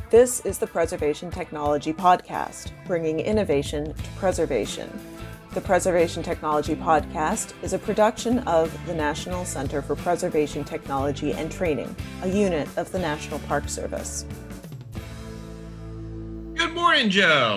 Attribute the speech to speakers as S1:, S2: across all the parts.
S1: This is the Preservation Technology Podcast, bringing innovation to preservation. The Preservation Technology Podcast is a production of the National Center for Preservation Technology and Training, a unit of the National Park Service.
S2: Good morning, Joe.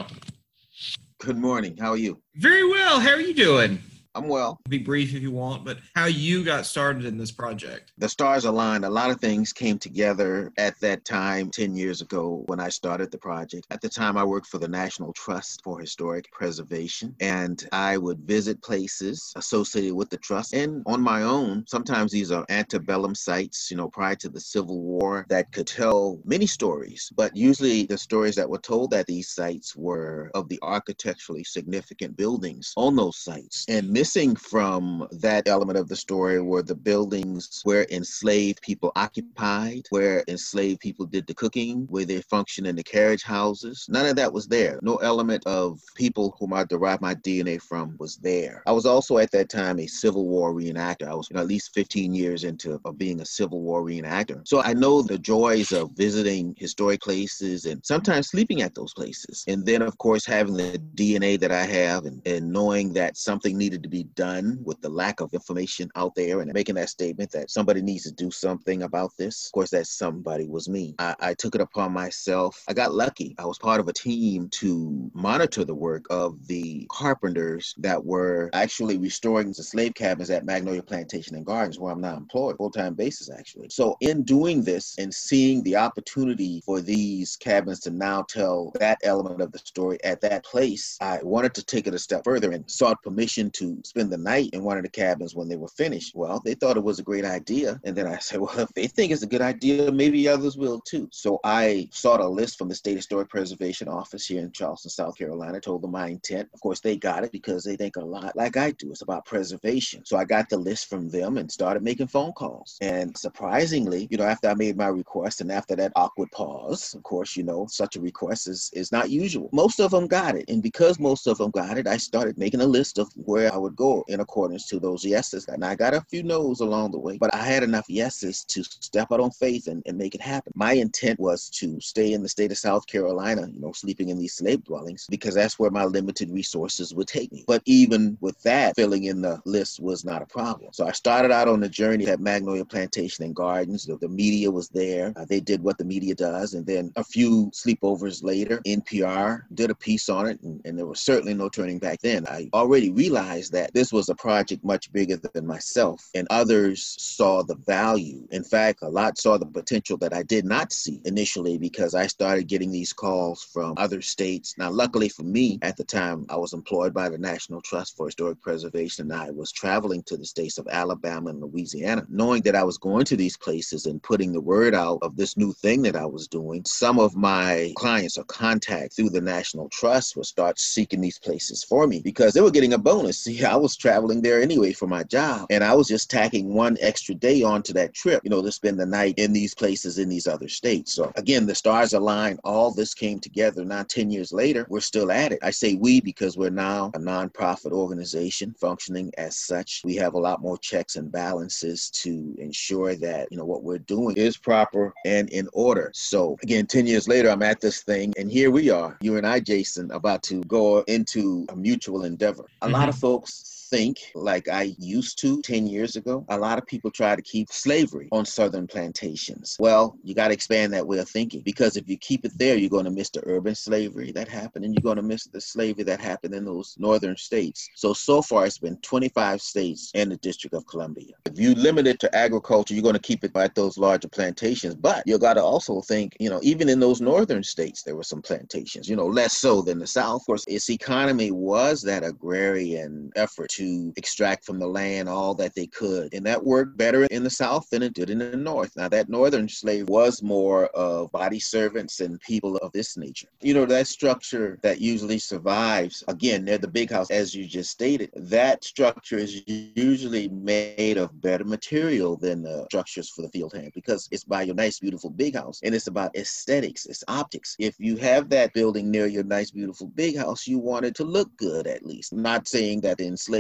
S3: Good morning. How are you?
S2: Very well. How are you doing?
S3: I'm well.
S2: Be brief if you want, but how you got started in this project.
S3: The stars aligned. A lot of things came together at that time 10 years ago when I started the project. At the time, I worked for the National Trust for Historic Preservation, and I would visit places associated with the trust. And on my own, sometimes these are antebellum sites, prior to the Civil War, that could tell many stories. But usually the stories that were told at these sites were of the architecturally significant buildings on those sites. And missing from that element of the story were the buildings where enslaved people occupied, where enslaved people did the cooking, where they functioned in the carriage houses. None of that was there. No element of people whom I derived my DNA from was there. I was also at that time a Civil War reenactor. I was at least 15 years into being a Civil War reenactor. So I know the joys of visiting historic places and sometimes sleeping at those places. And then, of course, having the DNA that I have and knowing that something needed to be done with the lack of information out there and making that statement that somebody needs to do something about this. Of course, that somebody was me. I took it upon myself. I got lucky. I was part of a team to monitor the work of the carpenters that were actually restoring the slave cabins at Magnolia Plantation and Gardens, where I'm now employed, full-time basis, actually. So in doing this and seeing the opportunity for these cabins to now tell that element of the story at that place, I wanted to take it a step further and sought permission to spend the night in one of the cabins when they were finished. Well, they thought it was a great idea. And then I said, well, if they think it's a good idea, maybe others will too. So I sought a list from the State Historic Preservation Office here in Charleston, South Carolina, told them my intent. Of course, they got it because they think a lot like I do. It's about preservation. So I got the list from them and started making phone calls. And surprisingly, after I made my request and after that awkward pause, of course, such a request is not usual. Most of them got it. And because most of them got it, I started making a list of where I would go in accordance to those yeses. And I got a few no's along the way, but I had enough yeses to step out on faith and make it happen. My intent was to stay in the state of South Carolina, sleeping in these slave dwellings, because that's where my limited resources would take me. But even with that, filling in the list was not a problem. So I started out on the journey at Magnolia Plantation and Gardens. The media was there. They did what the media does. And then a few sleepovers later, NPR did a piece on it. And there was certainly no turning back then. I already realized that this was a project much bigger than myself, and others saw the value. In fact, a lot saw the potential that I did not see initially, because I started getting these calls from other states. Now, luckily for me, at the time, I was employed by the National Trust for Historic Preservation, and I was traveling to the states of Alabama and Louisiana, knowing that I was going to these places and putting the word out of this new thing that I was doing. Some of my clients or contacts through the National Trust would start seeking these places for me because they were getting a bonus. See, I was traveling there anyway for my job, and I was just tacking one extra day onto that trip, to spend the night in these places in these other states. So again, the stars aligned. All this came together. Now, 10 years later, we're still at it. I say we because we're now a nonprofit organization functioning as such. We have a lot more checks and balances to ensure that, what we're doing is proper and in order. So again, 10 years later, I'm at this thing, and here we are, you and I, Jason, about to go into a mutual endeavor. A lot of folks think like I used to 10 years ago. A lot of people try to keep slavery on southern plantations. Well, you got to expand that way of thinking, because if you keep it there, you're going to miss the urban slavery that happened, and you're going to miss the slavery that happened in those northern states. So far, it's been 25 states and the District of Columbia. If you limit it to agriculture, you're going to keep it at those larger plantations. But you got to also think, even in those northern states, there were some plantations, less so than the South. Of course, its economy was that agrarian effort to extract from the land all that they could. And that worked better in the South than it did in the North. Now, that northern slave was more of body servants and people of this nature. That structure that usually survives, again, they're the big house, as you just stated, that structure is usually made of better material than the structures for the field hand, because it's by your nice, beautiful big house. And it's about aesthetics, it's optics. If you have that building near your nice, beautiful big house, you want it to look good, at least. I'm not saying that the enslaved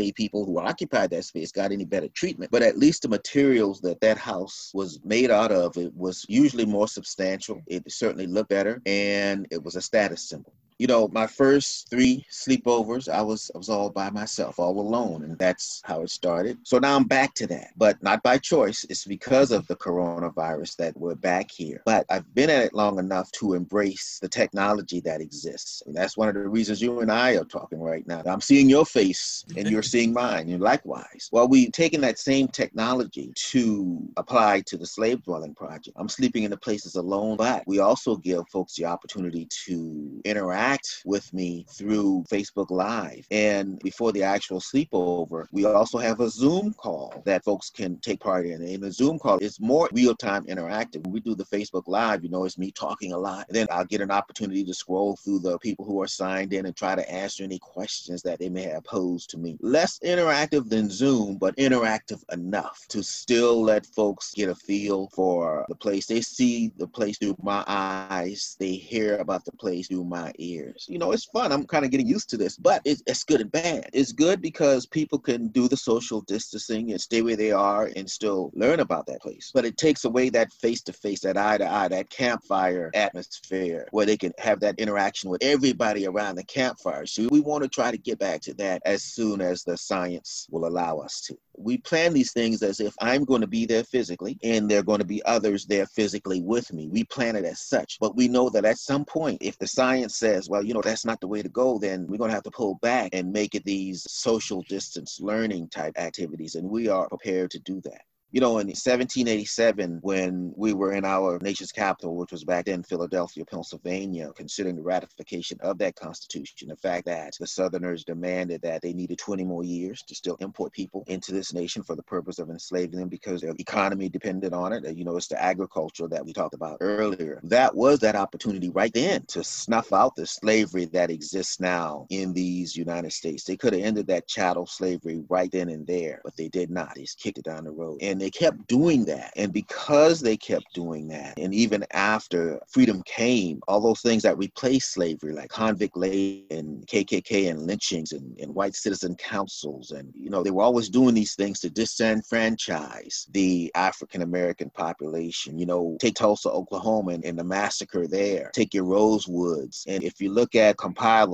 S3: many people who occupied that space got any better treatment, but at least the materials that that house was made out of, it was usually more substantial. It certainly looked better, and it was a status symbol. You know, my first 3 sleepovers, I was all by myself, all alone, and that's how it started. So now I'm back to that, but not by choice. It's because of the coronavirus that we're back here. But I've been at it long enough to embrace the technology that exists. And that's one of the reasons you and I are talking right now. I'm seeing your face and you're seeing mine, and likewise. Well, we've taken that same technology to apply to the slave dwelling project. I'm sleeping in the places alone, but we also give folks the opportunity to interact with me through Facebook Live. And before the actual sleepover, we also have a Zoom call that folks can take part in. And the Zoom call is more real-time interactive. When we do the Facebook Live, you know, it's me talking a lot. And then I'll get an opportunity to scroll through the people who are signed in and try to answer any questions that they may have posed to me. Less interactive than Zoom, but interactive enough to still let folks get a feel for the place. They see the place through my eyes. They hear about the place through my ears. You know, it's fun. I'm kind of getting used to this, but it's good and bad. It's good because people can do the social distancing and stay where they are and still learn about that place. But it takes away that face-to-face, that eye-to-eye, that campfire atmosphere where they can have that interaction with everybody around the campfire. So we want to try to get back to that as soon as the science will allow us to. We plan these things as if I'm going to be there physically and there are going to be others there physically with me. We plan it as such, but we know that at some point, if the science says, well, you know, that's not the way to go, then we're going to have to pull back and make it these social distance learning type activities. And we are prepared to do that. You know, in 1787, when we were in our nation's capital, which was back then Philadelphia, Pennsylvania, considering the ratification of that Constitution, the fact that the Southerners demanded that they needed 20 more years to still import people into this nation for the purpose of enslaving them because their economy depended on it. You know, it's the agriculture that we talked about earlier. That was that opportunity right then to snuff out the slavery that exists now in these United States. They could have ended that chattel slavery right then and there, but they did not. They just kicked it down the road. And they kept doing that. And because they kept doing that, and even after freedom came, all those things that replaced slavery, like convict labor and KKK and lynchings and white citizen councils, and, you know, they were always doing these things to disenfranchise the African-American population. You know, take Tulsa, Oklahoma, and the massacre there. Take your Rosewoods. And if you look at compile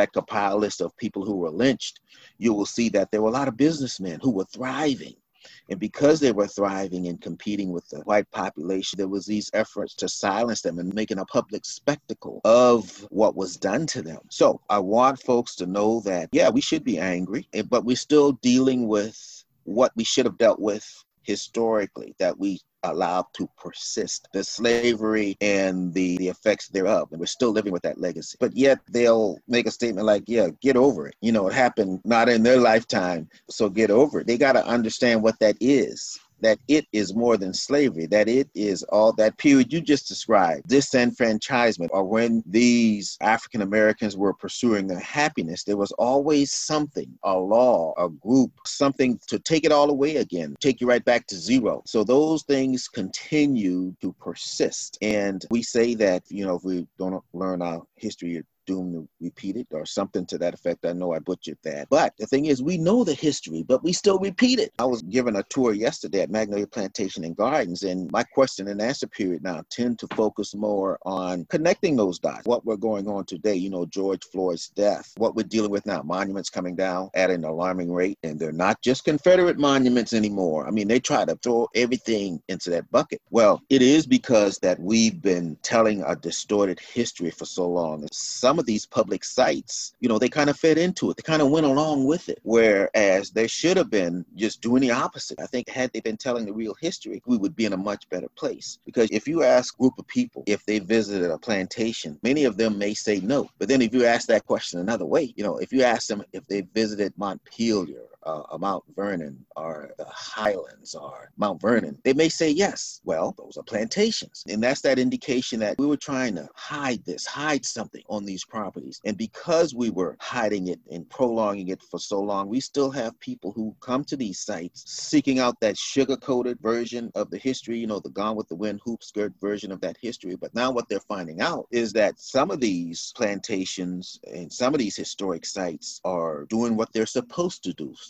S3: a list of people who were lynched, you will see that there were a lot of businessmen who were thriving. And because they were thriving and competing with the white population, there was these efforts to silence them and making a public spectacle of what was done to them. So I want folks to know that, yeah, we should be angry, but we're still dealing with what we should have dealt with historically, that we allowed to persist, the slavery and the effects thereof. And we're still living with that legacy. But yet they'll make a statement like, yeah, get over it. You know, it happened not in their lifetime, so get over it. They got to understand what that is. That it is more than slavery, that it is all that period you just described, disenfranchisement, or when these African Americans were pursuing their happiness, there was always something, a law, a group, something to take it all away again, take you right back to zero. So those things continue to persist. And we say that, you know, if we don't learn our history, doomed to repeat it, or something to that effect. I know I butchered that. But the thing is, we know the history, but we still repeat it. I was given a tour yesterday at Magnolia Plantation and Gardens, and my question and answer period now tend to focus more on connecting those dots. What we're going on today, you know, George Floyd's death, what we're dealing with now, monuments coming down at an alarming rate, and they're not just Confederate monuments anymore. I mean, they try to throw everything into that bucket. Well, it is because that we've been telling a distorted history for so long. Some of these public sites, you know, they kind of fed into it. They kind of went along with it, whereas they should have been just doing the opposite. I think had they been telling the real history, we would be in a much better place. Because if you ask a group of people if they visited a plantation, many of them may say no. But then if you ask that question another way, you know, if you ask them if they visited Montpelier, Mount Vernon, or the Highlands, or Mount Vernon, they may say yes. Well, those are plantations. And that's that indication that we were trying to hide something on these properties. And because we were hiding it and prolonging it for so long, we still have people who come to these sites seeking out that sugar-coated version of the history, you know, the Gone with the Wind hoop skirt version of that history. But now what they're finding out is that some of these plantations and some of these historic sites are doing what they're supposed to do.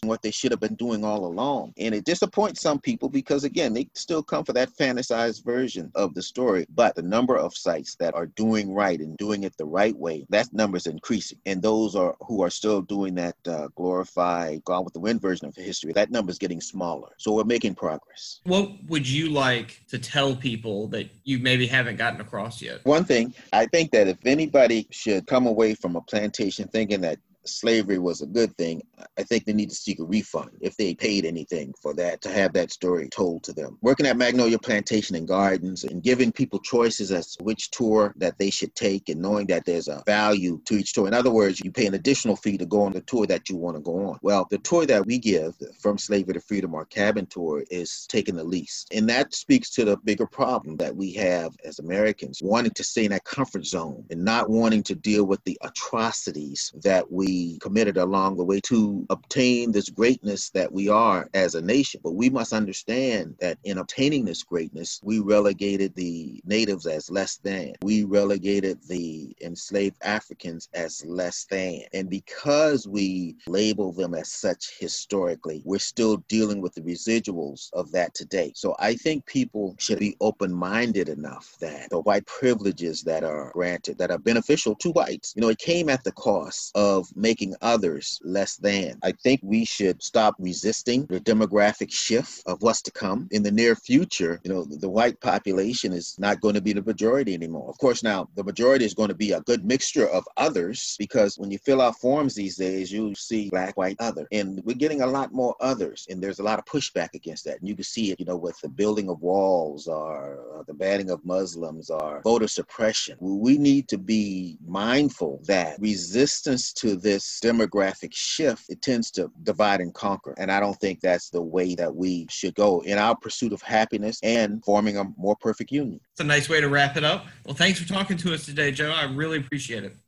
S3: what they should have been doing all along. And it disappoints some people because, again, they still come for that fantasized version of the story. But the number of sites that are doing right and doing it the right way, that number is increasing. And those who are still doing that glorified, Gone with the Wind version of history, that number is getting smaller. So we're making progress.
S2: What would you like to tell people that you maybe haven't gotten across yet?
S3: One thing, I think that if anybody should come away from a plantation thinking that slavery was a good thing, I think they need to seek a refund if they paid anything for that, to have that story told to them. Working at Magnolia Plantation and Gardens and giving people choices as to which tour that they should take, and knowing that there's a value to each tour. In other words, you pay an additional fee to go on the tour that you want to go on. Well, the tour that we give, the From Slavery to Freedom, our cabin tour, is taken the least. And that speaks to the bigger problem that we have as Americans, wanting to stay in that comfort zone and not wanting to deal with the atrocities that we committed along the way to obtain this greatness that we are as a nation. But we must understand that in obtaining this greatness, we relegated the natives as less than. We relegated the enslaved Africans as less than. And because we label them as such historically, we're still dealing with the residuals of that today. So I think people should be open-minded enough that the white privileges that are granted, that are beneficial to whites, it came at the cost of making others less than. I think we should stop resisting the demographic shift of what's to come. In the near future, the white population is not going to be the majority anymore. Of course, now the majority is going to be a good mixture of others, because when you fill out forms these days, you see black, white, other. And we're getting a lot more others. And there's a lot of pushback against that. And you can see it, with the building of walls or the banning of Muslims or voter suppression. We need to be mindful that resistance to this demographic shift, it tends to divide and conquer. And I don't think that's the way that we should go in our pursuit of happiness and forming a more perfect union.
S2: It's a nice way to wrap it up. Well, thanks for talking to us today, Joe. I really appreciate it.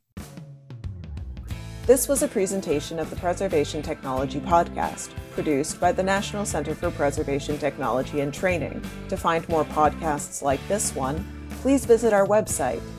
S1: This was a presentation of the Preservation Technology Podcast, produced by the National Center for Preservation Technology and Training. To find more podcasts like this one, please visit our website,